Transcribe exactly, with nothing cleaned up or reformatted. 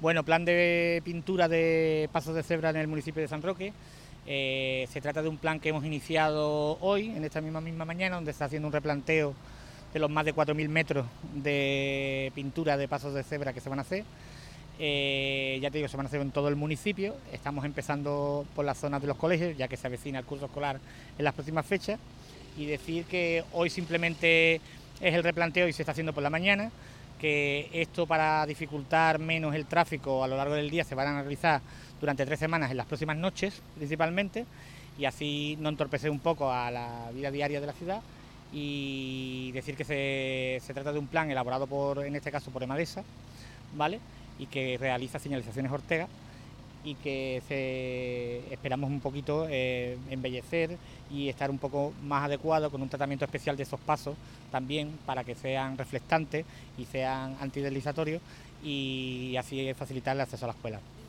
Bueno, plan de pintura de pasos de cebra en el municipio de San Roque. Eh, se trata de un plan que hemos iniciado hoy, en esta misma misma mañana, donde se está haciendo un replanteo de los más de cuatro mil metros de pintura de pasos de cebra que se van a hacer. Eh, ya te digo, se van a hacer en todo el municipio. Estamos empezando por las zonas de los colegios, ya que se avecina el curso escolar en las próximas fechas. Y decir que hoy simplemente es el replanteo y se está haciendo por la mañana, que esto, para dificultar menos el tráfico a lo largo del día, se van a realizar durante tres semanas en las próximas noches principalmente, y así no entorpecer un poco a la vida diaria de la ciudad. Y decir que se, se trata de un plan elaborado por, en este caso, por Emadesa, ¿vale?, y que realiza Señalizaciones Ortega, y que se, esperamos un poquito eh, embellecer y estar un poco más adecuado, con un tratamiento especial de esos pasos también, para que sean reflectantes y sean antideslizatorios, y así facilitar el acceso a la escuela.